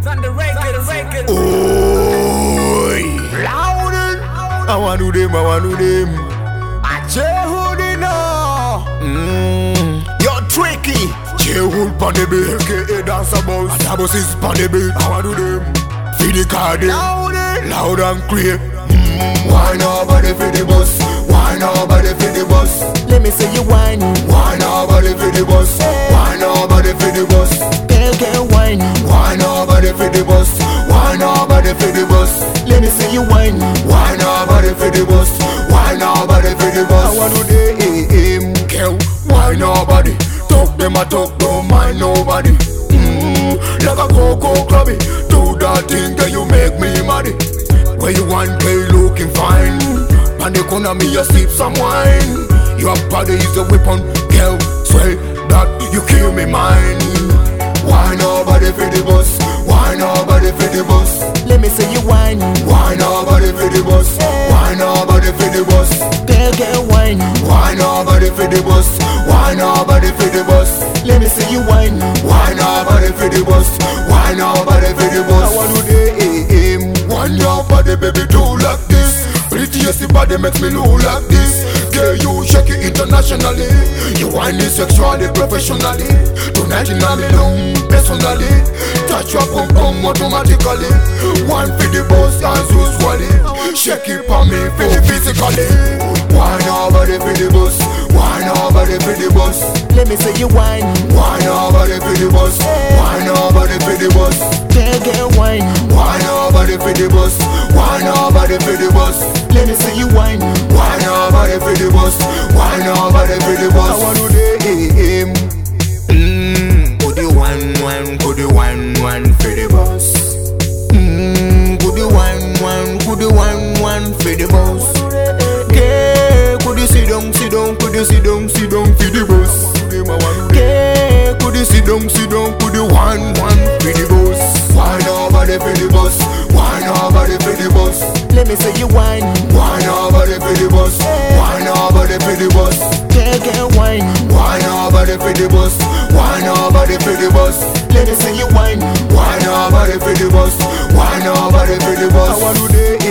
Oi, loud. I want to them. I J-Hood now. You're tricky. J-Hood pon the beat, aka dancer boss. And boss is pon the beat. I want to them. Feed the card loud and clear. Why nobody feed the boss? Why nobody feed the boss? Let me see you whine. Why nobody feed the boss? Why nobody feed the boss? Girl, whine. Why nobody feed the boss? Why nobody feed the boss? Let me see you whine. Why nobody feed the boss? Why nobody feed the boss? I want to them. Girl, why nobody? Talk them a talk, don't mind nobody. Like a cocoa clubby, do that thing that you make me mad. Where you want play looking fine. And the corner me you sip some wine. Your body is a weapon, girl. Swear that you kill me mine. Why nobody feed the boss? Why nobody feed the boss? Let me see you whine. Why nobody feed the boss? Why nobody feed the boss? Girl, whine. Why nobody feed the boss? Why nobody feed the boss? Let me see you whine. Why nobody feed the boss? Why nobody feed the boss? I want to them. Why your body baby do like this? Prettiest body makes me look like this. Girl, you shake it internationally. You whine it sexually, professionally. Tonight in me long, personally. Touch your pum pum automatically. One for the boss as usually. Shake it for me, feel it physically. Why nobody for the boss? Why nobody for the boss? Let me see you whine. Why nobody for the boss? Why nobody for the boss? Girl, whine. Why nobody for the boss? Why nobody for the boss? Let me see you whine. Why nobody for the boss? Why nobody for the boss? I want to them. Could you one for the boss? Could you one for the boss? Girl, Could you sit down, could you sit down for the boss? girl, Could you sit down, could you one for the boss? Why nobody for the boss? Why nobody for the boss? let me see you whine. Why nobody for the boss? Why nobody for the boss? Girl, whine. Why nobody for the boss? Why nobody for the boss? Let me see you whine. Why nobody for the boss? Why nobody for the boss? I want to them.